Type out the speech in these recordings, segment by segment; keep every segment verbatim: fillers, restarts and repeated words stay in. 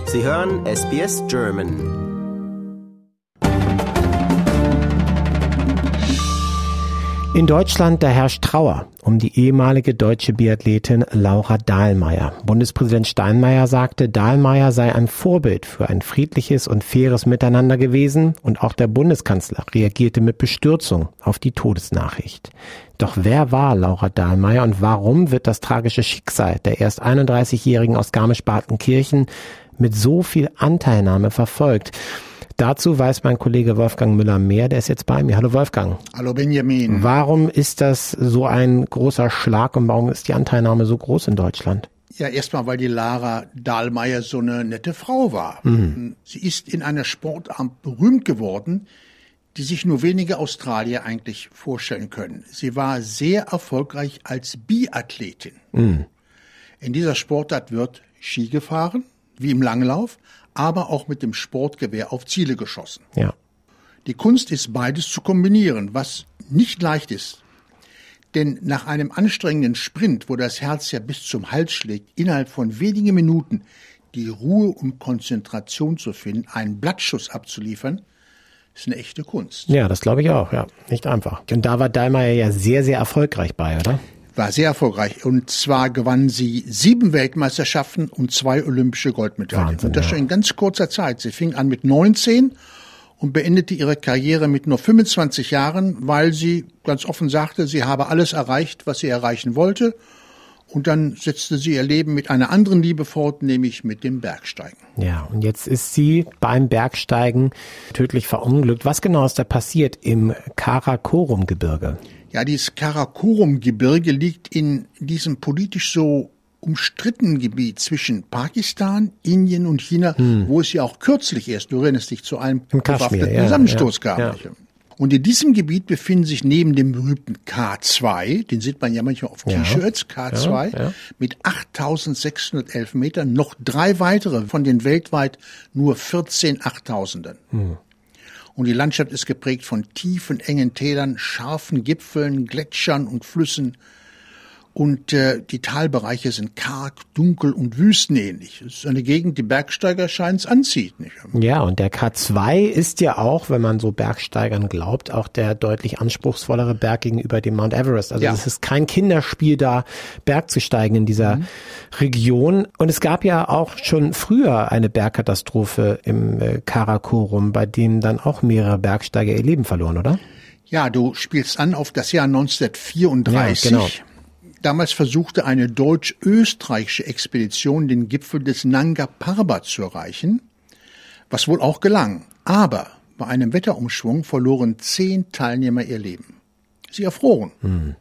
Sie hören S B S German. In Deutschland, da herrscht Trauer um die ehemalige deutsche Biathletin Laura Dahlmeier. Bundespräsident Steinmeier sagte, Dahlmeier sei ein Vorbild für ein friedliches und faires Miteinander gewesen, und auch der Bundeskanzler reagierte mit Bestürzung auf die Todesnachricht. Doch wer war Laura Dahlmeier und warum wird das tragische Schicksal der erst einunddreißigjährigen aus Garmisch-Partenkirchen mit so viel Anteilnahme verfolgt? Dazu weiß mein Kollege Wolfgang Müller mehr, der ist jetzt bei mir. Hallo Wolfgang. Hallo Benjamin. Warum ist das so ein großer Schlag und warum ist die Anteilnahme so groß in Deutschland? Ja, erstmal, weil die Lara Dahlmeier so eine nette Frau war. Mhm. Sie ist in einer Sportart berühmt geworden, die sich nur wenige Australier eigentlich vorstellen können. Sie war sehr erfolgreich als Biathletin. Mhm. In dieser Sportart wird Ski gefahren, wie im Langlauf, aber auch mit dem Sportgewehr auf Ziele geschossen. Ja. Die Kunst ist, beides zu kombinieren, was nicht leicht ist. Denn nach einem anstrengenden Sprint, wo das Herz ja bis zum Hals schlägt, innerhalb von wenigen Minuten die Ruhe und Konzentration zu finden, einen Blattschuss abzuliefern, ist eine echte Kunst. Ja, das glaube ich auch, ja. Nicht einfach. Und da war Dahlmeier ja sehr, sehr erfolgreich bei, oder? War sehr erfolgreich. Und zwar gewann sie sieben Weltmeisterschaften und zwei olympische Goldmedaillen. Wahnsinn, und das ja. schon in ganz kurzer Zeit. Sie fing an mit neunzehn und beendete ihre Karriere mit nur fünfundzwanzig Jahren, weil sie ganz offen sagte, sie habe alles erreicht, was sie erreichen wollte. Und dann setzte sie ihr Leben mit einer anderen Liebe fort, nämlich mit dem Bergsteigen. Ja, und jetzt ist sie beim Bergsteigen tödlich verunglückt. Was genau ist da passiert im Karakorum-Gebirge? Ja, dieses Karakorum-Gebirge liegt in diesem politisch so umstrittenen Gebiet zwischen Pakistan, Indien und China, hm. wo es ja auch kürzlich erst, du erinnerst dich, zu einem bewaffneten ja, Zusammenstoß ja, kam. Ja. Und in diesem Gebiet befinden sich neben dem berühmten K zwei, den sieht man ja manchmal auf T-Shirts, ja, K zwei, ja, ja. mit achttausendsechshundertelf Metern, noch drei weitere von den weltweit nur vierzehn Achttausenden. Hm. Und die Landschaft ist geprägt von tiefen, engen Tälern, scharfen Gipfeln, Gletschern und Flüssen. Und äh, die Talbereiche sind karg, dunkel und wüstenähnlich. Es ist eine Gegend, die Bergsteiger scheint es anzieht. Nicht? Ja, und der K zwei ist ja auch, wenn man so Bergsteigern glaubt, auch der deutlich anspruchsvollere Berg gegenüber dem Mount Everest. Also es ja. ist kein Kinderspiel, da Berg zu steigen in dieser mhm. Region. Und es gab ja auch schon früher eine Bergkatastrophe im äh, Karakorum, bei dem dann auch mehrere Bergsteiger ihr Leben verloren, oder? Ja, du spielst an auf das Jahr neunzehnhundertvierunddreißig. Ja, genau. Damals versuchte eine deutsch-österreichische Expedition, den Gipfel des Nanga Parbat zu erreichen, was wohl auch gelang. Aber bei einem Wetterumschwung verloren zehn Teilnehmer ihr Leben. Sie erfroren. Mhm.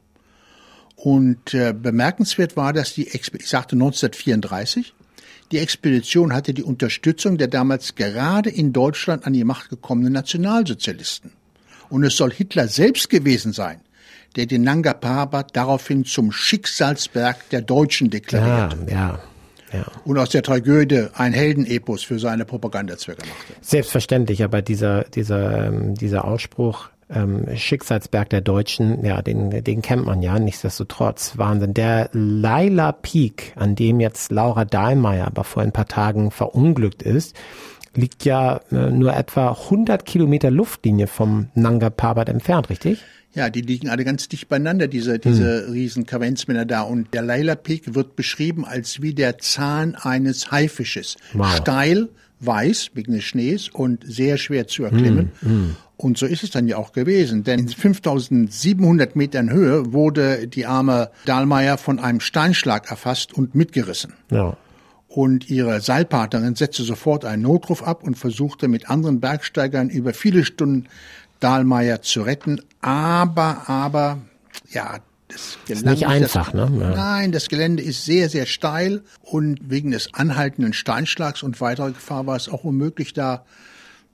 Und äh, bemerkenswert war, dass die, Exp- ich sagte neunzehnhundertvierunddreißig, die Expedition hatte die Unterstützung der damals gerade in Deutschland an die Macht gekommenen Nationalsozialisten. Und es soll Hitler selbst gewesen sein, der den Nanga Parbat daraufhin zum Schicksalsberg der Deutschen deklarierte. Ja, ja, ja. Und aus der Tragödie ein Heldenepos für seine Propagandazwecke machte. Selbstverständlich, aber dieser, dieser, dieser Ausspruch, ähm, Schicksalsberg der Deutschen, ja, den, den kennt man ja, nichtsdestotrotz, Wahnsinn. Der Laila Peak, an dem jetzt Laura Dahlmeier aber vor ein paar Tagen verunglückt ist, liegt ja äh, nur etwa hundert Kilometer Luftlinie vom Nanga Parbat entfernt, richtig? Ja, die liegen alle ganz dicht beieinander, diese, diese hm. riesen Kavenzmänner da. Und der Laila Peak wird beschrieben als wie der Zahn eines Haifisches. Wow. Steil, weiß, wegen des Schnees und sehr schwer zu erklimmen. Hm. Hm. Und so ist es dann ja auch gewesen. Denn in fünftausendsiebenhundert Metern Höhe wurde die arme Dahlmeier von einem Steinschlag erfasst und mitgerissen. Ja. Und ihre Seilpartnerin setzte sofort einen Notruf ab und versuchte mit anderen Bergsteigern über viele Stunden Dahlmeier zu retten, aber, aber, ja, das Gelände ist nicht einfach, das, ne? Ja. Nein, das Gelände ist sehr, sehr steil und wegen des anhaltenden Steinschlags und weiterer Gefahr war es auch unmöglich, da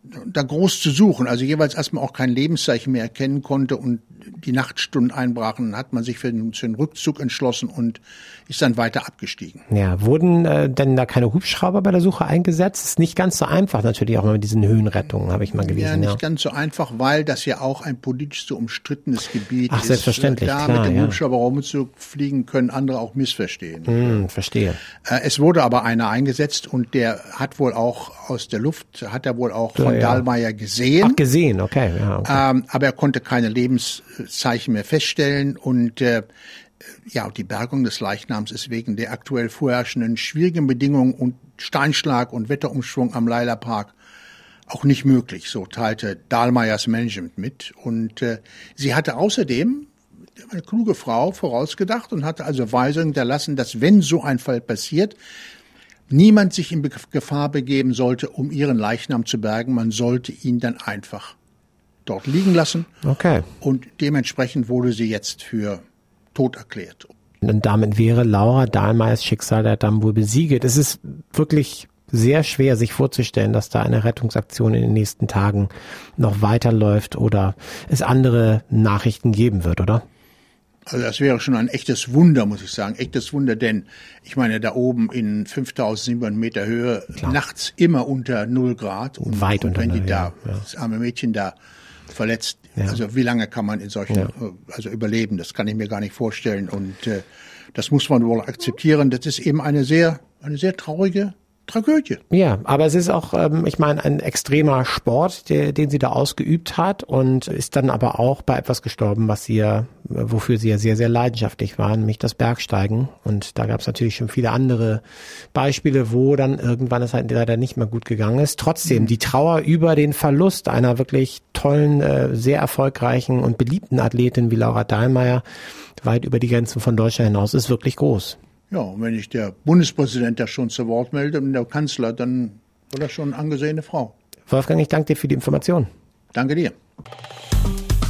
da groß zu suchen, also jeweils erstmal auch kein Lebenszeichen mehr erkennen konnte und die Nachtstunden einbrachen, hat man sich für den, für den Rückzug entschlossen und ist dann weiter abgestiegen. Ja, wurden äh, denn da keine Hubschrauber bei der Suche eingesetzt? Ist nicht ganz so einfach natürlich auch mal mit diesen Höhenrettungen, habe ich mal gelesen. Ja, nicht ja. ganz so einfach, weil das ja auch ein politisch so umstrittenes Gebiet Ach, ist. selbstverständlich, da klar, mit dem ja. Hubschrauber rumzufliegen, können andere auch missverstehen. Hm, verstehe. Äh, es wurde aber einer eingesetzt und der hat wohl auch aus der Luft, hat er wohl auch Ja, von ja. Dahlmeier gesehen. Ach, gesehen, okay. Ja, okay. Ähm, aber er konnte keine Lebenszeichen mehr feststellen und äh, ja, die Bergung des Leichnams ist wegen der aktuell vorherrschenden schwierigen Bedingungen und Steinschlag und Wetterumschwung am Leila Park auch nicht möglich, so teilte Dahlmeiers Management mit. Und äh, sie hatte außerdem, eine kluge Frau, vorausgedacht und hatte also Weisungen hinterlassen, dass wenn so ein Fall passiert, niemand sich in Gefahr begeben sollte, um ihren Leichnam zu bergen. Man sollte ihn dann einfach dort liegen lassen. Okay. Und dementsprechend wurde sie jetzt für tot erklärt. Und damit wäre Laura Dahlmeiers Schicksal der dann wohl besiegelt. Es ist wirklich sehr schwer, sich vorzustellen, dass da eine Rettungsaktion in den nächsten Tagen noch weiterläuft oder es andere Nachrichten geben wird, oder? Also das wäre schon ein echtes Wunder, muss ich sagen. Echtes Wunder, denn ich meine, da oben in fünftausendsiebenhundert Meter Höhe, Klar. nachts immer unter null Grad. Und, Weit und unter wenn die null, da, ja, ja. das arme Mädchen da verletzt, ja. also wie lange kann man in solchen, ja. also überleben, das kann ich mir gar nicht vorstellen. Und äh, das muss man wohl akzeptieren. Das ist eben eine sehr, eine sehr traurige Tragödie. Ja, aber es ist auch, ähm, ich meine, ein extremer Sport, der, den sie da ausgeübt hat und ist dann aber auch bei etwas gestorben, was sie ja, wofür sie ja sehr, sehr leidenschaftlich waren, nämlich das Bergsteigen. Und da gab es natürlich schon viele andere Beispiele, wo dann irgendwann es halt leider nicht mehr gut gegangen ist. Trotzdem, mhm. die Trauer über den Verlust einer wirklich tollen, äh, sehr erfolgreichen und beliebten Athletin wie Laura Dahlmeier weit über die Grenzen von Deutschland hinaus ist wirklich groß. Ja, und wenn ich der Bundespräsident da schon zu Wort melde und der Kanzler, dann war das schon eine angesehene Frau. Wolfgang, ich danke dir für die Information. Danke dir.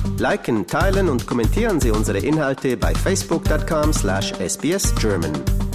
Liken, teilen und kommentieren Sie unsere Inhalte bei facebook punkt com slash S B S German.